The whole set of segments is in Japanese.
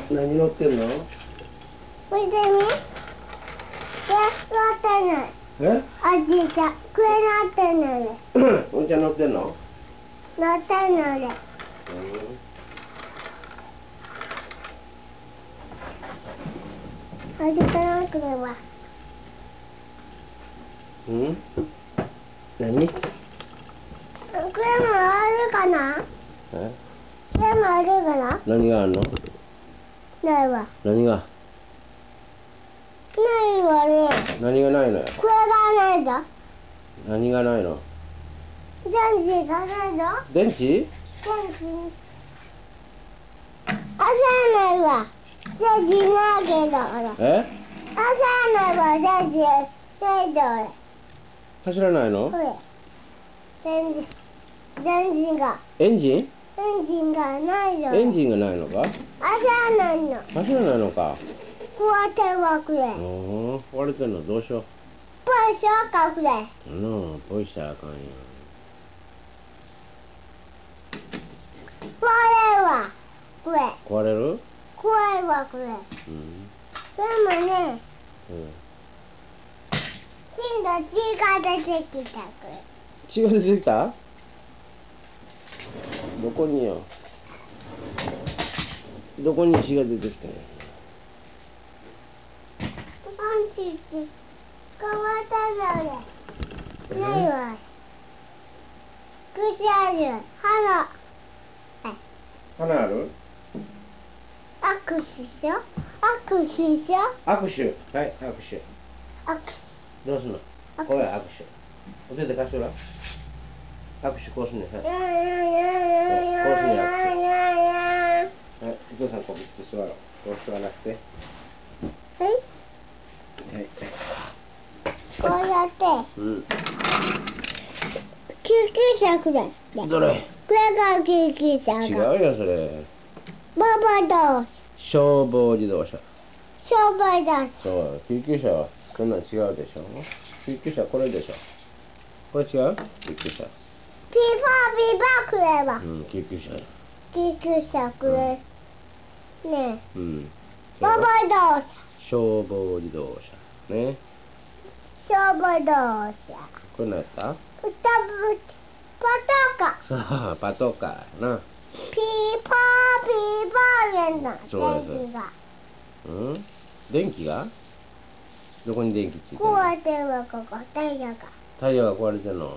何乗ってんの？ 見てみ。乗ってない。 え？ おじいちゃん、これ乗ってないで。 おんちゃん乗ってんの？ 乗ってないで。あれかな、これは。 うん？何？ これもあるかな？ え？ これもあるかな？ 何があんの？ ないわ。 何が？ ないわね。 何がないのよ。 これがないぞ。 何がないの？ 電池がないぞ。 電池？ 電池。あ、そうないわ。電池ないけど、俺。 え？ あ、そうないわ。電池ないぞ、俺。 走らないの？ これ。電池が。 エンジン？ エンジンがないよ。 エンジンがないのか？ あ、そうないの。 走らないのか？ 壊れてるわ、これ。 壊れてんの？どうしよう。 ポイしようか、これ。 ポイしたらあかんよ。 壊れるわ、これ。 壊れる？ 怖いわ、これ。でもね、金の血が出てきた、これ。 血が出てきた？どこによ。どこに血が出てきたんや。 パンチって変わったので。ないわ。口ある。鼻。 花ある？ 握手しよう。握手しよう。 握手。はい、握手。 握どうすんの？ 手。 これ握手。お手で貸してごらん。握手こうすんねん。はい。はい、お父さんこうって座ろう。こう座らなくて。 はい。 はい。 こうやって。救急車くれ。 どれ？ これが救急車だ。 違うよ、それ。 ババド消防自動車。 消防だ。 そう、救急車はこんなん違うでしょ。救急車これでしょ。これ違う？救急車。 ピーパーくれば。 救急車。 救急車くれ。ねえ。ババド消防自動車。ね。 消防車。 これ何やった？ パトカー。 さあ、パトカーやな。 ピーパーやんな。 そうです。 電気が。 電気が？どこに電気ついてるの？ 壊れてるわ、ここ。タイヤが。 タイヤが壊れてんの？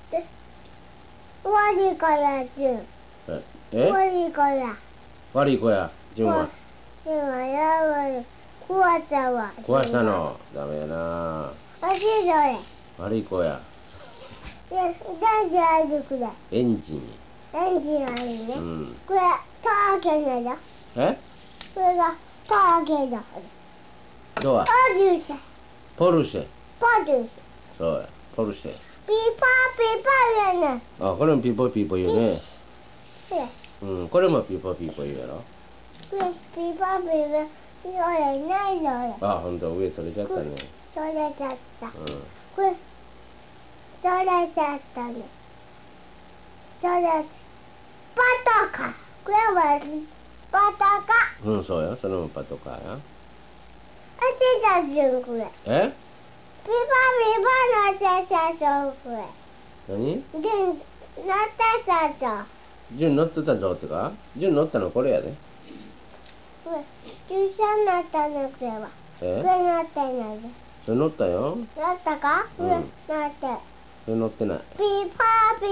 悪い子や、順。悪い子や。 悪い子や、順は。 順はやばい。壊したわ。 壊したの？ダメやな。 足どれ。 悪い子や。 電池あるくらい。 エンジン。 エンジンあるね。これ、ターゲンだよ。 え？ これがターゲンだ。 ドア。ポルシェ。そうや、ポルシェ。 ピーパーやね。 あ、これもピーポーピーポー言うね。これもピーポーピーポー言うやろ。 これ、ピーパーそれないよ。 あ、ほんと、上取れちゃったね。 それちゃった。これ、それちゃったね。パトカー。これはパトカー。 そうや、それもパトカーや。 足だじゅん、これ。 え？ ピーパーの写真これ。 何？ 乗ってたぞ。 順乗ってたぞってか？順乗ったのこれやで。 これ、注射になったのこれは。これ乗ってないで。 それ乗ったよ。 乗ったか？これ乗って。 それ乗ってない。 ピーパ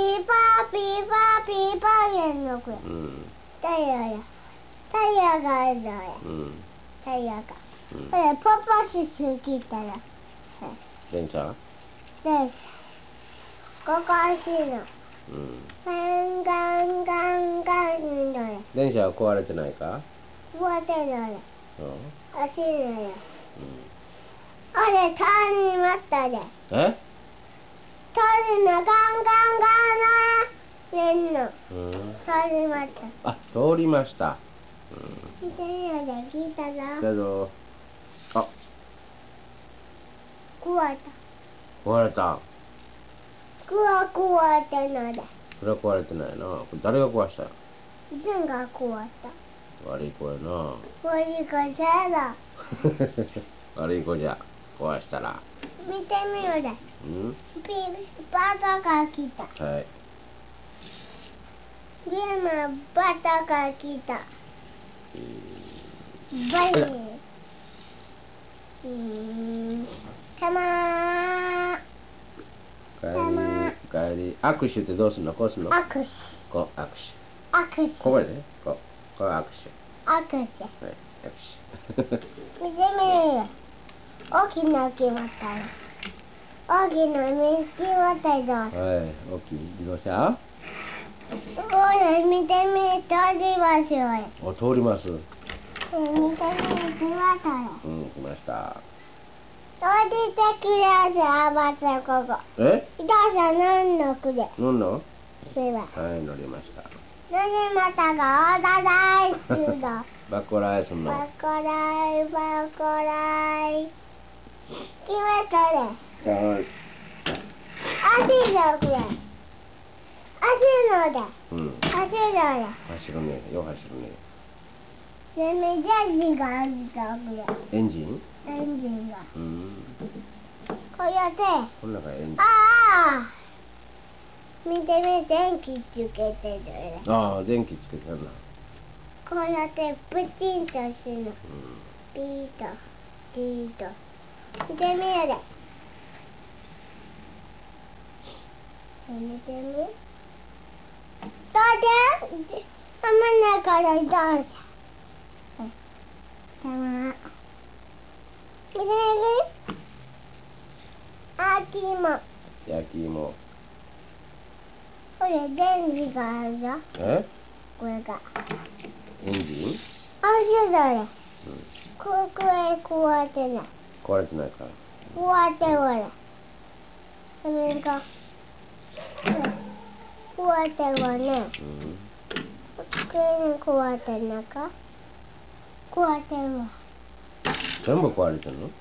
ーやんのこれ。タイヤや。タイヤがあるのや。タイヤが。これ、パパシス来たら。 電車？ 電車。ここ足の。ガンのや。 電車は壊れてないか？ 壊れてるのや。足のや。あれ、ターンに待ったで。 え？ ターンのガンねんの。ターンに待った。 あ、通りました。 聞いてみようで、聞いたぞ。 だぞ。あ、 壊れた。 壊れた。 壊れてないで。 それは壊れてないな。これ誰が壊したよ？ 順が壊れた。 悪い子やな。 悪い子じゃだ。 悪い子じゃ。壊したら。 見てみようで。 うん。 バタが来た。 はい。 ゲームバタが来た。バイ。たまー。 帰り、帰り。握手ってどうすんの？こうすんの？ 握手。 こう、握手。 握手。 ここでね。こう。これ握手。 握手。 はい、握手。 見てみよう。大きな決まったね。大きな決まったりどうす。 はい、大きい自動車。 これ見てみ、通りますよ。 お、通ります。 見てみ、来ましたね。 うん、来ました。 通りてください、あばちゃん、ここ。 え？ どうぞ、何のくれ。 乗んの？ それは。 はい、乗りました。 乗りましたが、おだだいするの。 バコライすんの？ バコライ、バコライ。決めたね。 はい。 足のくれ。足ので。 うん。 足ので。 走るね。よう走るね。 で、めじゃじがあるとくれ。 エンジン？ エンジンが。 うん。 こうやって。 この中エンジン。 ああ。見てみ、電気つけてるね。 ああ、電気つけてるな。 こうやってプチンとするの。ピーと、ピーと。見てみようで。見てみ。どうで？浜中でどうぞ。たま。見てみ。秋も。 焼き芋。 これ電池があるぞ。 え？ これが。 エンジン？ あ、そうだね。これ壊れてない。 壊れてないから。 壊れてるわね。それが。壊れてるわね。 うん。 これに壊れてるのか？壊れてるわ。 全部壊れてるの？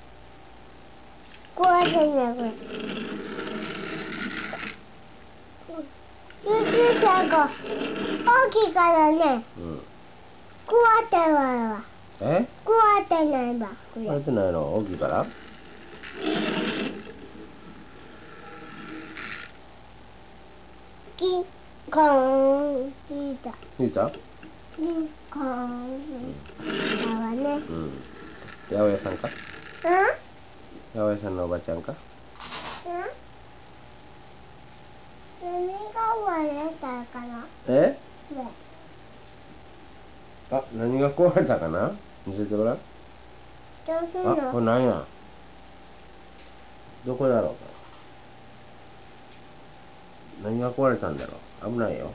壊れてるね、これ。救急車が大きいからね。 うん。 壊れてるわ。 え？ 壊れてないわ、これ。 壊れてないの？大きいから？ キンコーン聞いた。 聞いた？ キンコーンだわね。 うん。八百屋さんか？ うん？ 八百屋さんのおばちゃんか？ 何が壊れたかな？ え？ ね。 あ、何が壊れたかな？見せてごらん。 どうするあ、 の？ これ何や？どこだろうか。何が壊れたんだろう。危ないよ。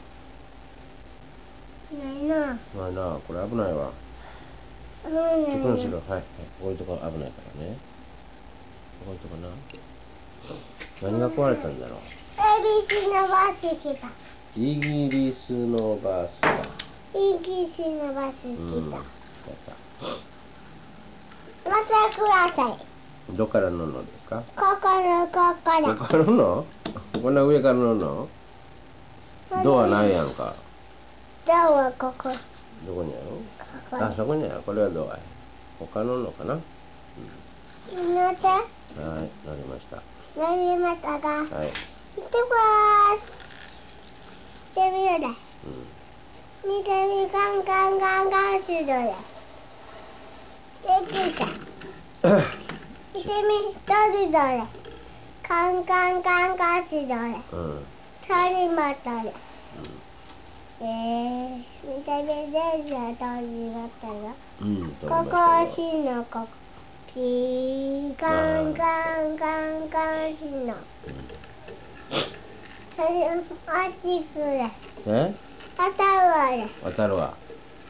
ないな。 まあな、これ危ないわ。 危ないちょっとにしろ。 な。 はい、はい。こういうとこ危ないからね。こういうとこな。何が壊れたんだろう。 ABC のバス来た。 イギリスのバスだ。 イギリスのバスうん。 来た。 やっまたください。 た。どっから乗るのですか？ ここのここだ。 上から乗るの？こんな上から乗るの？ドアないやんか。 ドアはここ。 どこにある？ ここあ、そこにある。これはドア。他乗るのかな？ に。乗って。 はい、乗りました。 乗りましたが。 はい。 行ってきます。見てみようだ。見てみ、ガンガンガンガンするだ。できた。見てみ、どれどれ。カンカンカンカンするだ。 うん。 取りましたね。見てみ、電車取りましたよ。 うん、 ここ押しのここ。ピーカンカンカンカンしの。それ押してくれ。 え？ 当たるわね。 当たるわ。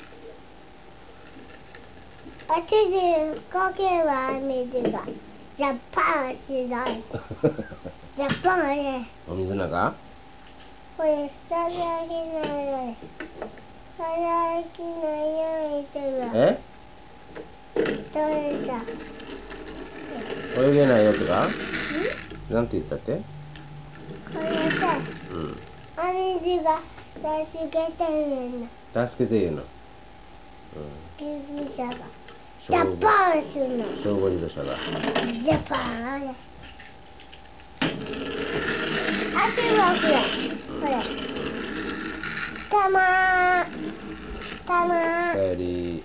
あっちでかけは水が。ジャパンしない。ジャパンね。 お水の中？ これ、さらきないよね。さらきないようにするわ。 え？ どれだ。 泳げないやつが？なんて言ったって？ これさ、 うん。 お水が助けてるの。 助けて言うの。 救急車がジャパンするの。 消防自動車が。 ジャパンあれ。足はこれ。これ。たま帰り。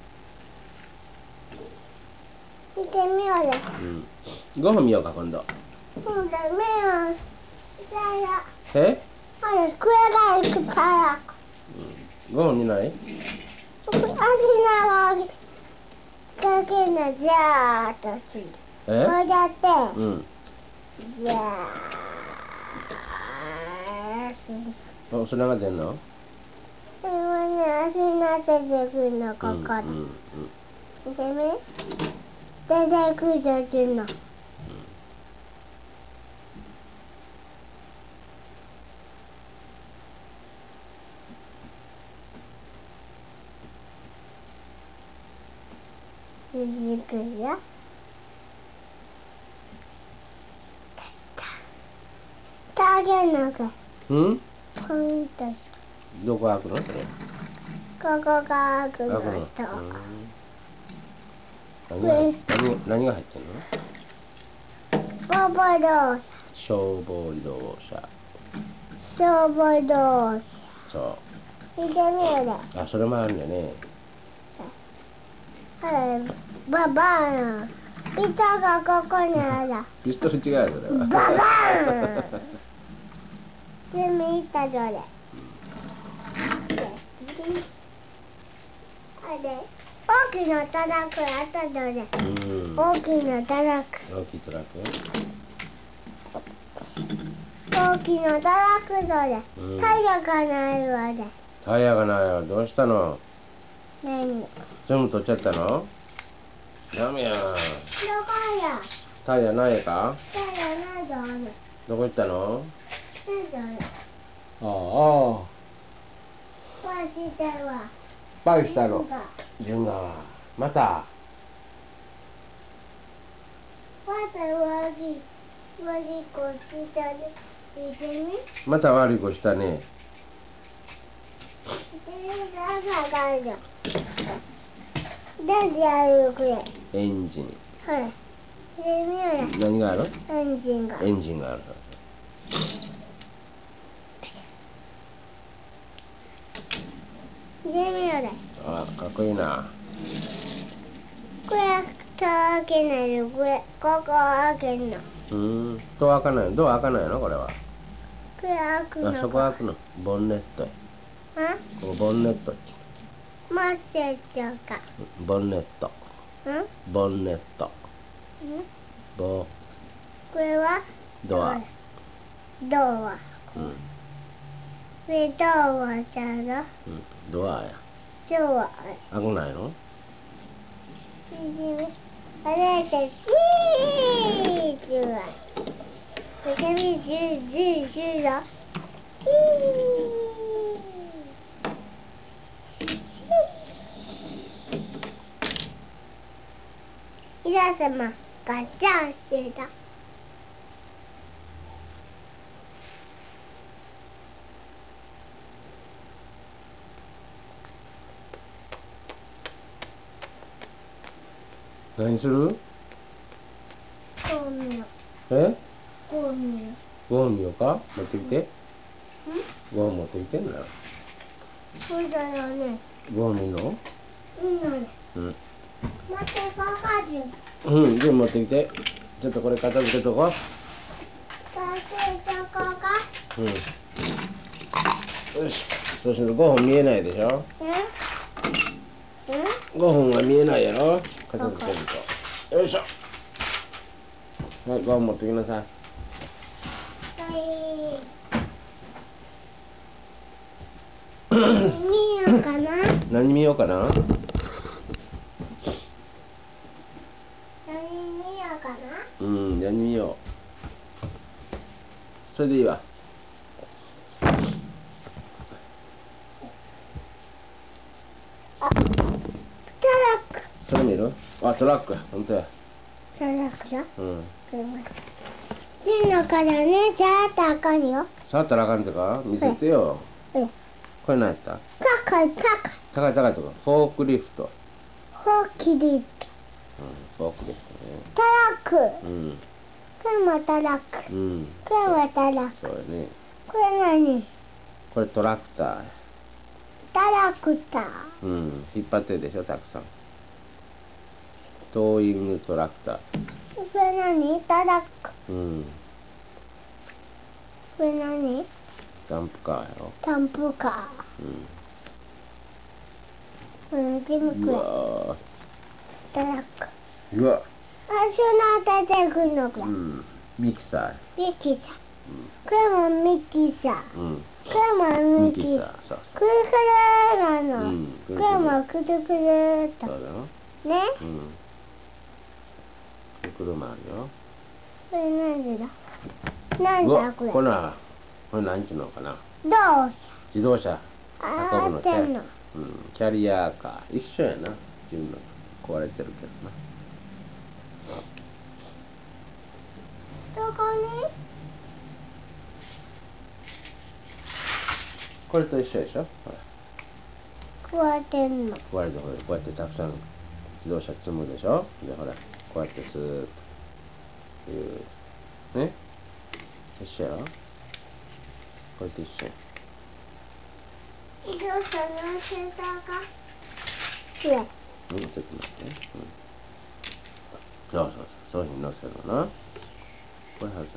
見てみようぜ。 5分見ようか今度。 そうだ、目をえ？ あれ、クエが行くから。 5分見ない？ 足長かけな、じゃーっとする。こうやって、じゃーっと。 それが出んの？ それはね、足が出てくるの、ここで。見てみ？出てくるの。続くよ。タゲのが。ポンとし。 どこ開くの？こここが開くのと。 何が入ってんの？ 消防自動車。 消防自動車。 そう。 見てみようね。 あ、それもあるんだね。 ババーン。ピストルがここにある。 ピストル違うよそれは。 ババーン。で見たどれ。あれ。大きなトラックあったどれ。大きなトラック。 大きいトラック。 大きなトラックどれ。タイヤがないわね。 タイヤがないわ。どうしたの？ 何？ 全部取っちゃったの？ダメや。 どこや？ タイヤないか？ タイヤないどれ。 どこ行ったの？ ないどれ。 ああ。 パイしてるわ。 パイしたの。順が。また。 悪い子したね。見てみ。 また悪い子したね。 なんであるこれ。 エンジン。 はい。見てみようよ。 何がある？ エンジンが。 エンジンがある。 見てみようよ。 あ、かっこいいな。 これ開けないの。ここ開けんの。 ドア開かない。ドア開かないのこれは。 これ開くのか。 あそこ開くの。ボンネット。ここボンネット。 待ってちゃうか。 ボンネット。ボンネット。 これはドア。 ドア。これドアじゃろ。 ドアや。 ドア。 開くないの？ あれじゃシーズは。これ見ジューだ。皆様ガチャンしてた。 何する？ ゴミよ。 え？ ゴミよ。 ご飯見ようか？持ってきて。ご飯持ってきてんな。 そうだよね。 ご飯いいの？ いいのね。持ってこかじゅ。 全部持ってきて。ちょっとこれ片付けとこう。 片付けとこうか。 よし。そうすると5本見えないでしょ？5本が見えないやろ？片付けると。よいしょ。はい、5本持ってきなさい。 見ようかな。 何見ようかな？ 何見ようかな。 何見よう。それでいいわ。 トラック。 それ見る？あ、トラックや。ほんとや。 トラックだ。いいのからね、じゃああかんよ。 触ったらあかんってか？見せてよ。これ何やった？ カ高い高い。 高い高いとこ。フォークリフト。 ほうきり。 フォークリフトラック。 トね。 これもトラック。これもトラック。 そうやね。 これ何？ これトラクター。 トラクター。 引っ張ってるでしょ、たくさん。トーイングトラクター。 これ何？トラック。これ何？ ダンプカーやろ。 ダンプカー。全部うこれ。 わトラック。 ー。うわ。 その出てくるのこれ。 ミキサミキサー。これもミキサー。 ー。 これもミキサー。 そうくるくるなの。 くるくるこれもくるくると。 そうだよ。 ね。 車あるよ。 これ何でだ？なんうわ、 だこれ。 これ何ちゅうのかな。 どうした？ 自動車運ぶのあってんの。 キャリアカー。一緒やな。自分の壊れてるけどな。 どこに？ これと一緒でしょ。ほら。 こうやってんの。 壊れてほら、こうやってたくさん自動車積むでしょ。で、ほら、こうやってスーッというね。一緒やろ。これと一緒や。 自動車のセンターか。上。 ちょっと待って。そうそうそう。そういうふうに乗せるのな。これ外れ。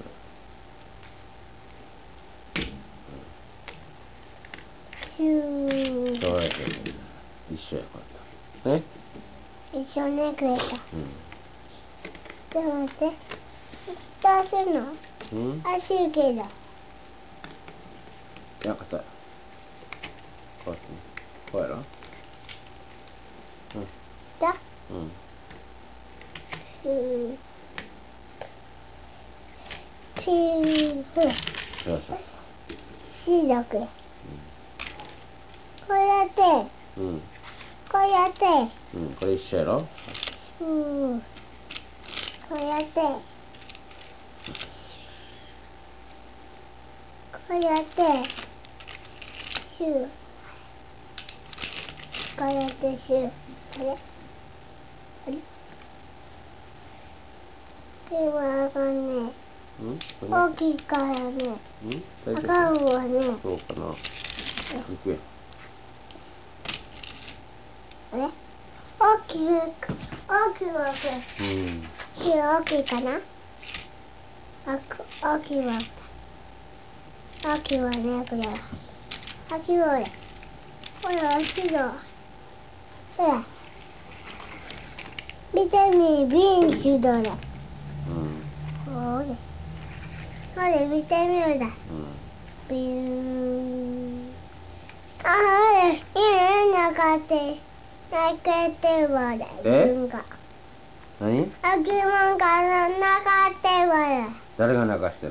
シュー。 そうやって一緒や、こうやって。ね。 一緒ねくれた。でも待って。どうするの？足いけど。 いや、硬い。こうやってね。こうやろ。 だ。ピーフ。 そうそう。 シードくれ。こうやって。こうやって。 これ一緒やろ。 こうやって。こうやって。シュー。こうやってシュー。あれ？あれ？でもあかんね。大きいからね。あかんわね。 そうかな。行くや。 あれ？大きいわけ。大きいかな？大きいわけ。大きいわね、これは。大きいわね。これは白。ほら。見てみ、ビンシュドだ。ほれ。ほれ、見てみようだ。ビン。あ、ほれ、いいね、泣けてわね。文が。 何？ あきもんから泣かってわね。 誰が泣かしてんの？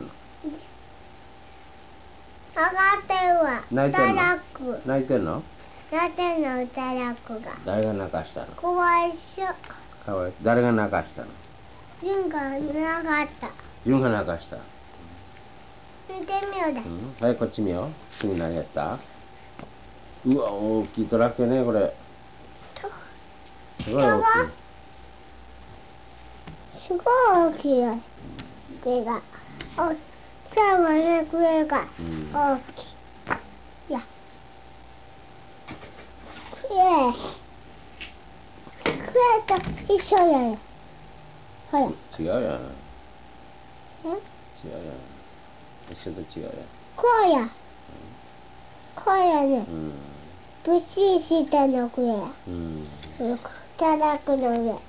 泣かってわ。 泣いてんの？ タラック。 泣いてんの？ 泣いてんの、タラックが。 誰が泣かしたの？ かわいそう。 かわいそう。誰が泣かしたの？ 純が泣かった。 純が泣かした。 見てみようだ。 はい、こっち見よう。次何やった？うわ、大きいトラックやね、これ。すごい大きい。 すごい大きいよ。これが。最後ね、これが大きい。いや。これと一緒やよ。ほら。 違うやん。違うやん。 え？ 一緒と違うやん。 こうや。こうやね。ぶっしりしたのこれ。たらくの上。こ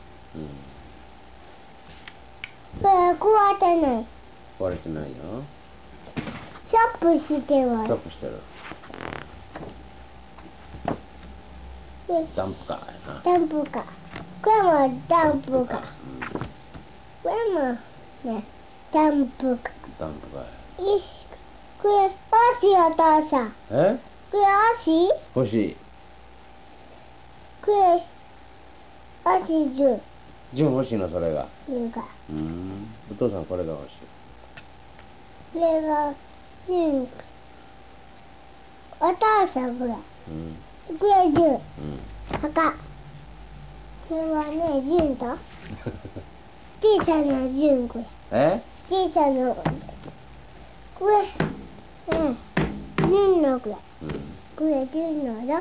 れ壊れてない。 壊れてないよ。 チャップしてはチョップしてる。ダンプカーやな。 ダンプカー。これもダンプカー。これもね、ダンプカー。 ダンプカーや。 これ、欲しいお父さん。 え？ これ欲しい？ 欲しい。 これ、欲しいじゅん。 純欲しいの、それが。 いうか。 お父さんこれが欲しい。 これが、じゅん。お父さんこれ。 これ10。 うん。 赤。これはね、10と。小さな10これ。 え？ 小さな。これ。10のこれ。 うん。 これ10のだ。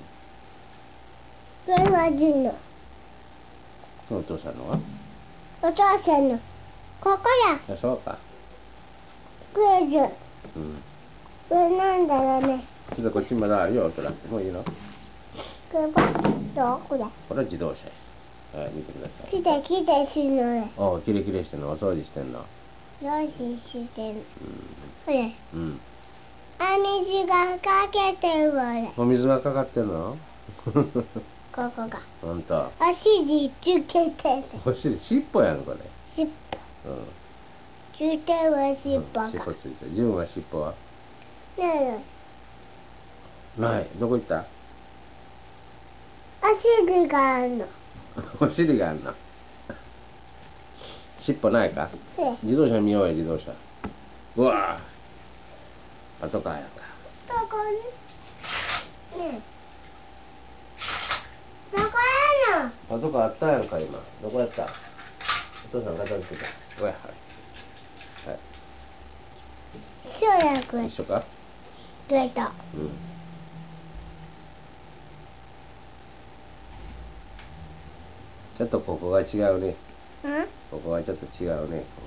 これは10の。 お父さんのは？ お父さんの。ここだ。 あ、そうか。 これ10。 うん。 これなんだろうね。 ちょっとこっちまだあるよ、トラック。もういいの？ これはどこれ。 これは自動車や。はい、見てください。 きてしのね。 おう、キレキレしてんの？お掃除してんの？ どうしてんの。これ。 うん。 水がかけてるわね。 お水がかかってんの？ ここが。 ほんと。 足につけてる。 お尻、尻尾やん、これ。 尻尾。 うん。 ついてる尻尾が。 尻尾ついてる。自分は尻尾は？ ねえ。 ない。どこ行った？ 足があるの。 お尻があんの。尻尾ないか？ ねえ。 自動車見ようよ、自動車。うわぁ。パトカーやんか。 どこに。ねえ。どこやの。 パトカーあったやんか、今。どこやった？お父さん片付けた。おや、はい。はい。 そうやくれ一緒か？ た。 うん。ちょっとここが違うね。ここはちょっと違うね。こ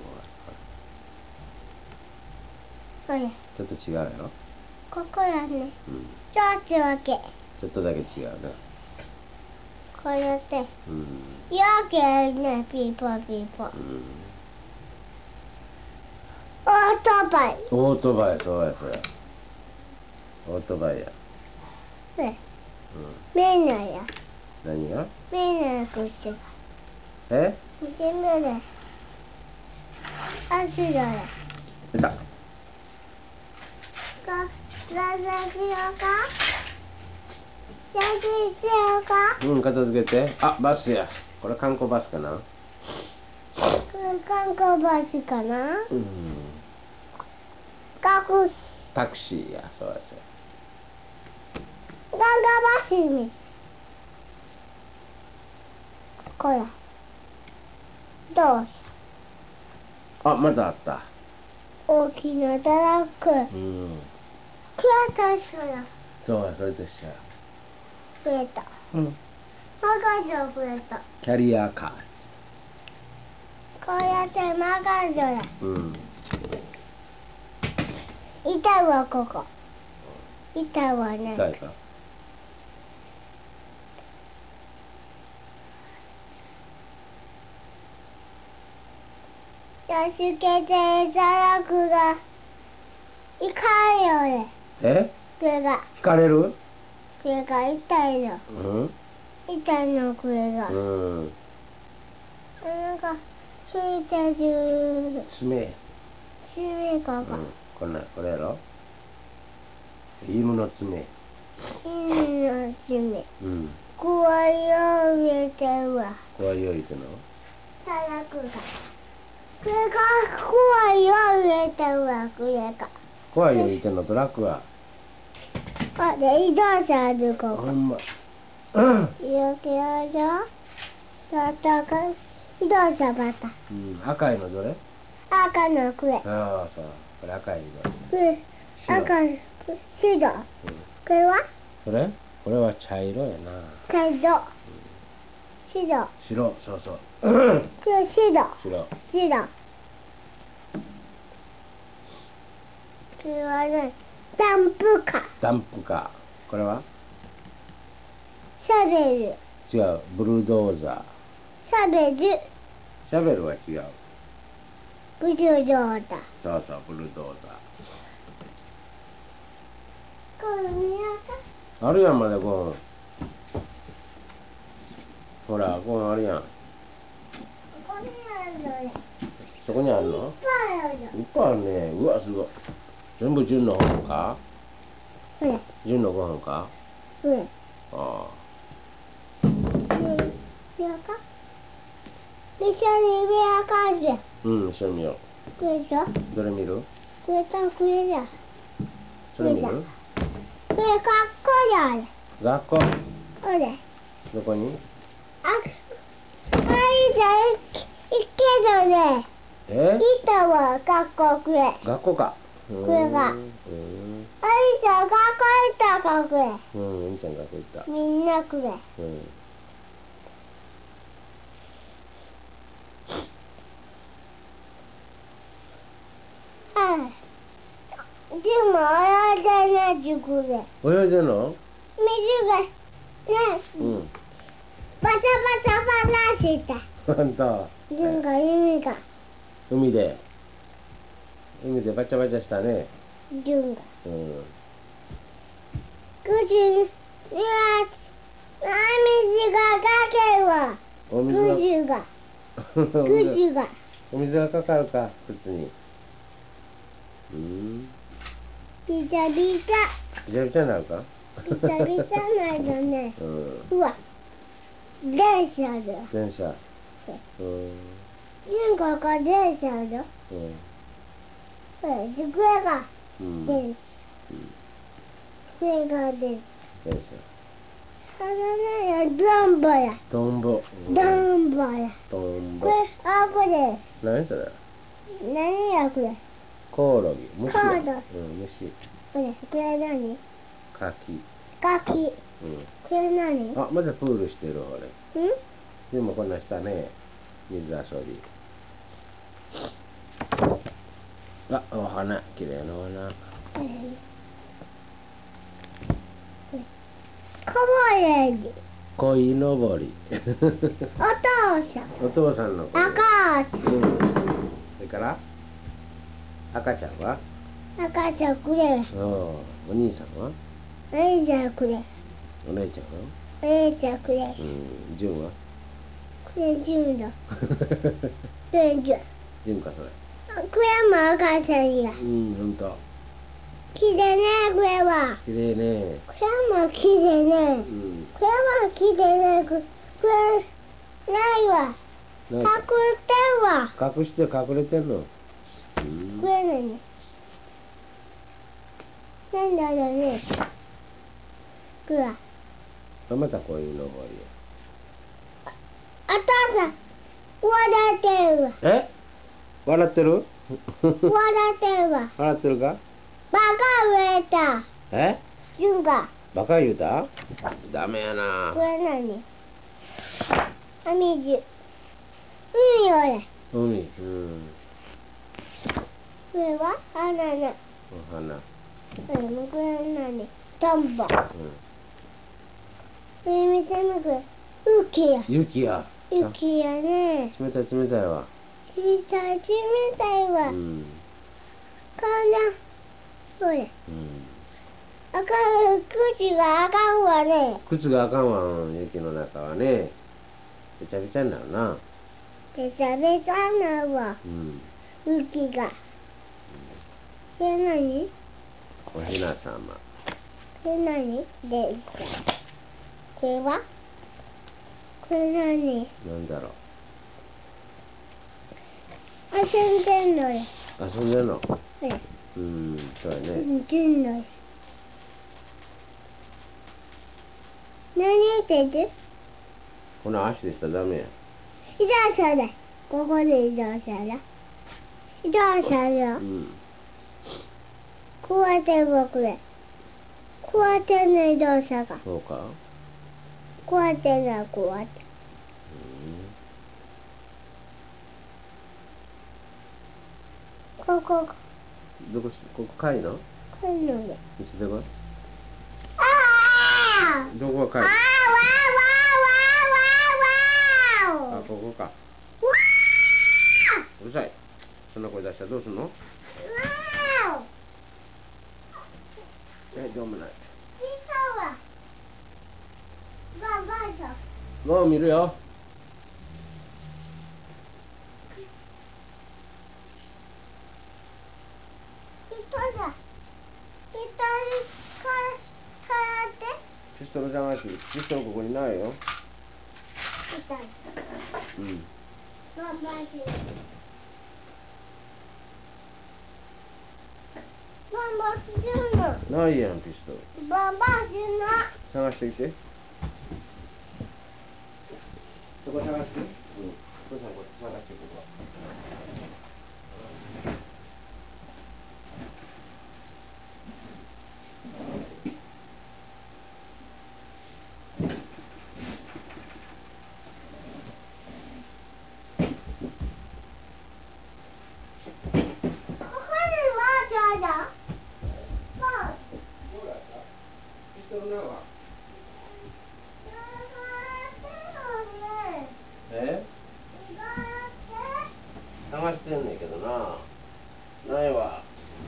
こは。 ほら。 ちょっと違うやろ？ ここやね。 うん。 ちょっとだけ。 ちょっとだけ違うね。 こうやって。 うん。 やけね、ピーポーピーポー。 うん。 オートバイ。 オートバイ、そうや、そうや。オートバイや。 ねうん。 え。見えないや。 何が？ 見えなくしてた。 え？ 見てみる。足だよ。 出た。 ラザしようか。ラザしようか。 うん、片付けて。あ、バスや。これ観光バスかな？ これ観光バスかな。 うん。 タクシタクシーや。そうや、そうー。観光バスに。これ。どうし。 や。あ、まだあった。 大きなトラック。 うん。 クワタスや。 そうや、それと一緒や。 増えた。 うん。 マガジョ増えた。 キャリアカー。 こうやってマガジョや。 うん。 いたわ、ここ。いたわね。 誰か？ 助けて、トラックが。いかんよね。 え？ これが。 引かれる？ これが痛いの。 うん。 痛いの、これが。 うん。 なんか、ついてる。 爪。 爪が。 うん。こんな、これやろ？犬の爪。 犬の爪。 うん。 怖いよ、見えてるわ。 怖いよ言うてんの？ トラックが。これが怖いよ、見えてるわ、これが。 怖いよ言うてんの、トラックは。 あ、で、移動車ある、ここ。 ほんま。うん。 よけよじゃ。外か、移動車また。 うん。赤いのどれ？ 赤のこれ。 ああ、そう。これ赤いの。 これ、 白。 赤の、白。 うん。 これはそれ？これは茶色やな。 茶色。白。 白、そうそう。 これ白。 白。 白。これはね、ダンプカー。 ダンプカー。これは？ シャベル。 違う。ブルドーザー。 シャベル。 シャベルは違う。 ブルドーザー。 そうそう、ブルドーザこれ見ようか。 ー。あるやん、まだ5本。ほら、5本あるやん。 ここにあるのね。 そこにあるの？ いっぱいあるの。 いっぱいあるね。うわ、すごい。全部純の本か？ ほら。 純の5本か？ うん。 ああ。 見ようか。一緒に見ようかじゃ。 うん、一緒に見よこれじゃ。 う。どれ見る？ これとこれじゃ。 それ見る？ これかっこいいあれ。 学校。 ほれ。 どこに？ あ、じゃ行けどね。 え？ いたわ、学校くれ。 学校か。 これが。 うん。 ちゃん、学校行ったかくれ。 いいちゃん学校行った。 みんなくれ。 うん。 はい。でも、泳いでないでくれ。 泳いでんの？ 水が、ね、 うん。 バサバサバサした。 ほんと。 なんか海が。 海でバチャバチャしたね。 順が。 うん。 くじ、いや、水がかけるわ。 お水が。 くじが。くじが。 お水がかかるか、靴に。うん。 びちゃびちゃ。 びちゃびちゃになるか。 びちゃびちゃないだね。 うん。 うわ。電車だ。 電車。うん。 ここ電車だ。 うん。 これ、机がうん。 電車。机が電車。 電車。 あのね、トンボや。 トンボ。 トンボや。 トンボ。 これ、これ。 何それ？ 何やこれ。 コオロギ。虫や。 コオロギ。 虫。 これ何？ 柿。 柿。 うん。 これ何？ あ、まだプールしてる、ほれ。 ん？ でもこんなしたね。水遊び。あ、お花。綺麗なお花。 かわいい。 鯉のぼり。 お父さん。 お父さんの子。 赤さん。 うん。それから赤ちゃんは？ 赤さんくれ。 お兄さんは？ お兄ちゃんくれ。 お姉ちゃんは？ お姉ちゃんくれ。 うん。純は？ これ純だ。これ純。 純かそれ。 これも赤さんや。 うん、ほんと。 きれいね、これは。 綺麗ね。 これもきれいね。 うん。 これもきれいね。これ、ないわ。隠れてんわ。 隠して隠れてんの。うん。 これ何？なんだろうね。これは。 あ、またこういうのぼりお父さん、笑ってるわ。 え？笑ってる？ 笑ってるわ。 笑ってるか？ バカ植えた。 え？ 純が。 バカ言うた？ダメやな。 これ何？水。海よれ。 海。うん。 これは花の。 お花。 これ何？トンボ。 うん。 これ見てみて。雪や。 雪や。 雪やね。 冷たい冷たいわ。 冷たい冷たいわ。 うん。 こんな。これ。 うん。 口があかんわね。 靴があかんわ、雪の中はね。べちゃべちゃになるな。 べちゃべちゃなわ。 うん。 雪が。これ何？ おひなさま。 これ何？電車。これは？これ何？ なんだろう。 遊んでんのよ。 遊んでんの？ ね。 うん、そうやね。 んのよ。何言ってる？ この足でしたらダメや。 移動車だ。ここで移動車だ。移動車だ。 うん。 こうやって僕れ。こうやってね、移動車が。 そうか。 こうやってね、こうやって。ここ。 どこ、ここ貝の？ こういうので。 見せてこい。 ああ。 どこが貝？ ああ、わあ、わあ、わあ、わあ、わあ、わあ。 あ、ここか。うるさい。そんな声出したらどうすんの？どうもない。もう見るよ。ピストルじゃないし、ピストルここにないよ。うん。 マバンするの。 ないやん、ピストル。 バンバンするの。 探してきて。そこ探して。うん。父さんこれ探してくるわ。 ここにはちょうだ。 ピストルなわ。探してんねんけどな。ないわ。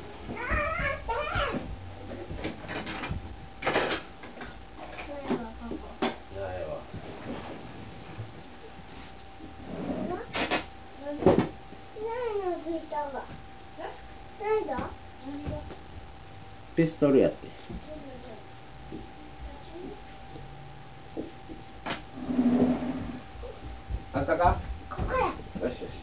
ないわ。ピストルやって。あったか？ ここや。 よしよし。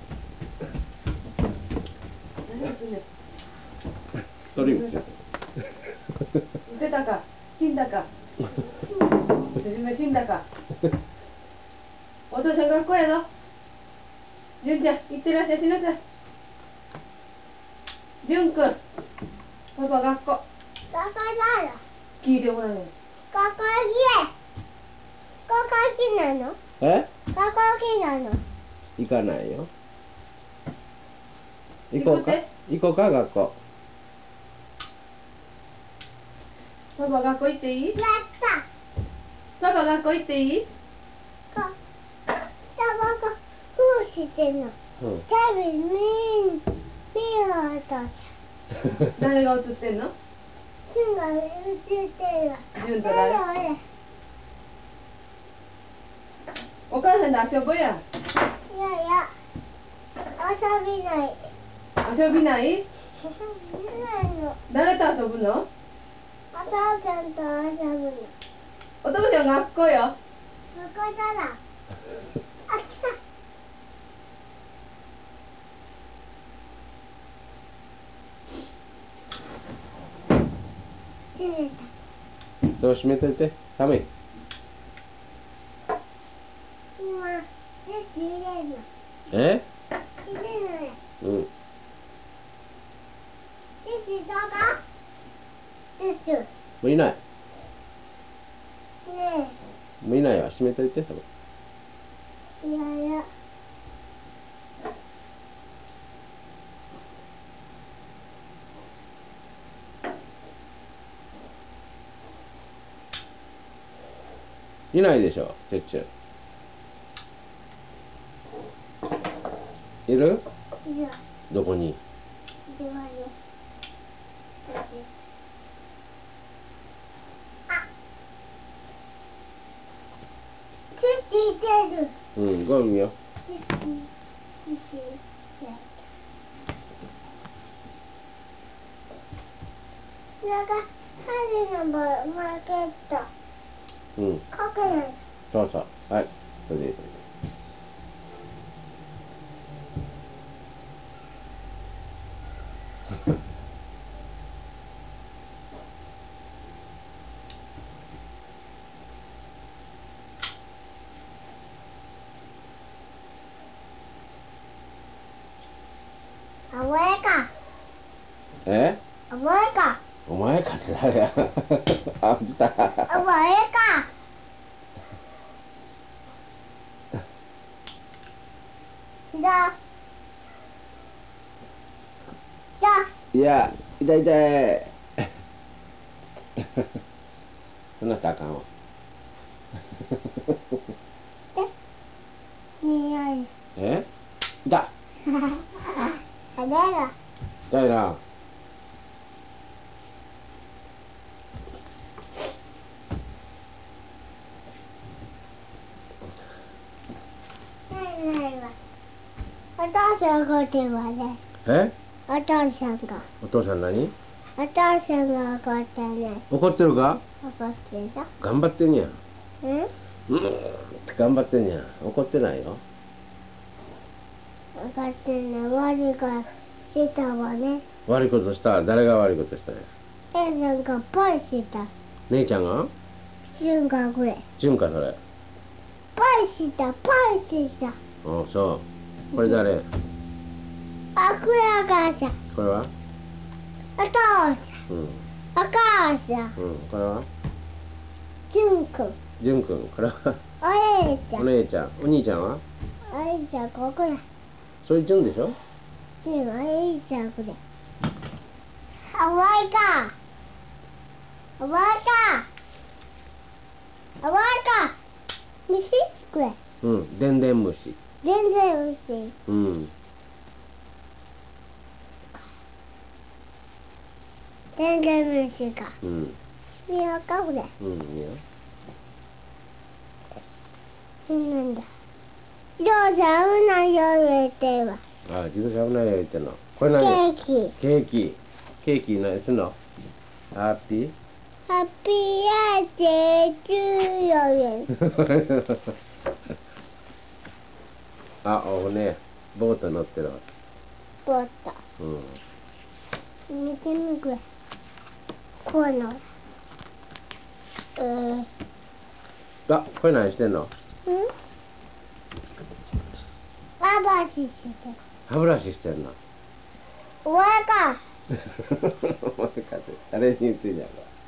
鳥打ち。 打てたか死んだかスズメ死んだかお父さん学校やぞ。純ちゃん行ってらっしゃいしなさい。純くんパパ学校学校だよ。 聞いてもらうよ。 学校行け。学校好きなの？ え？ 学校好きなの？ 行かないよ。行こうか。 行くって行こうか、学校。 パパ学校行っていい？ やった。 パパ学校行っていい？ タバコふうしてんの。 うん。 テレビ見ようとさ。 誰が映ってんの？ 火が映ってる。 純と誰？ いお母さんと遊ぼうや。 やいや、遊びない。 遊びない？ 遊びないの。 誰と遊ぶの？ お父さんと遊ぶの。 お父さん学校よ。 ここだな。あ、来た。閉めた。 どう閉めといて。寒い。 今、レジ入れるの。 え？ 入れるのね。 うん。 レジどこ？レジ。ねもういない。 え。 もういないわ。閉めといて。そこ。 いやいや。 いないでしょ、てっちゃん。いる？ いや。 どこに？ ではね。あ。ついてる。 うん、ゴミよ。 なんか春のマーケット。 うん。 かけない。 そうそう。はい。それでいい。 お前か。 え？ お前か。 お前かって誰や？あ、来た。 お前か。じゃあ。じゃあ。 いや、痛い痛い。そんなしたらあかんわ。 匂い。 え？痛い。 あれだ。 痛いな。 ないわ。お父さんが怒ってはね。 え？ お父さんが。 お父さん何？ お父さんが怒ってね。 怒ってるか？ 怒ってた。 頑張ってんやん。 うん？ って頑張ってんやん。怒ってないよ。 怒ってね。悪いからしたわね。 悪いことした。誰が悪いことしたんや。 なんかパイした。 姉ちゃんがなんかこれ。 純かそれ。 パイした、パイした。 ああ、そう。これ誰？ あ、これお母さん。 これは？ お父さん。 うん。 お母さん。 うん。これは？ 純くん。 純くん。これは？ お姉ちゃん。 お姉ちゃん。お兄ちゃんは？ お兄ちゃん、ここや。 それ純でしょ？ お兄ちゃん、これ。お前か。お前か。お前か。虫これ。 うん。でんでん虫。 全然虫。 うん。 全然虫か。 うん。 見ようか、これ。 うん。いいよ。 なんだ。どうせ危ないよ、言ってるわ。 ああ、自動車危ないよ言ってんの。これ何？ ケーキ。 ケーキ。ケーキ何すんの？ハッピー？ ハッピーアーチ14円。 あ、おね。ボート乗ってるわ。 ボート。 うん。 見てみくれ。こうの。 あ、これ何してんの？ 歯ブラシして。 歯ブラシしてんの？ お前か。 お前かって誰に言ってんやろ。